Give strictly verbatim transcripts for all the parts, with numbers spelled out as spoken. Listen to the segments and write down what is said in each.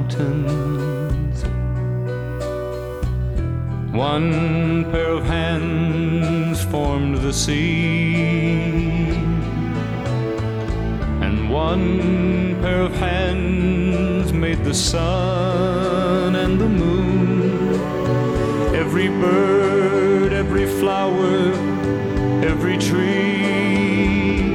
mountains. One pair of hands formed the sea, and one pair of hands made the sun and the moon. Every bird, every flower, every tree.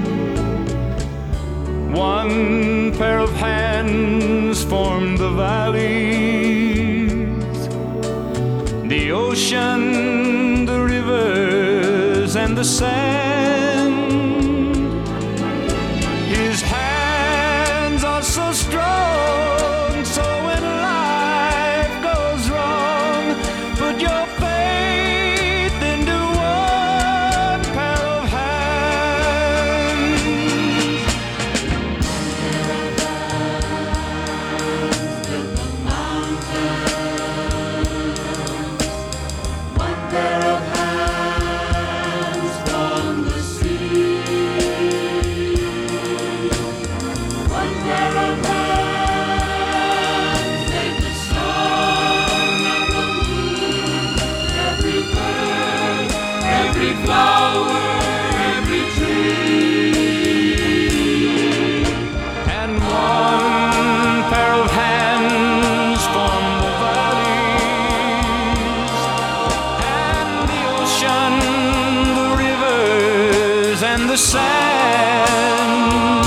One pair of hands formed the valleys, the ocean, the rivers, and the sand. His hands are so strong, so when life goes wrong, put your faith into one pair of hands. One pair of hands from the sea. One pair of hands made the sun and the moon. Every bird, every flower, every tree. And one pair of hands formed the valleys, and the ocean, the rivers, and the sand.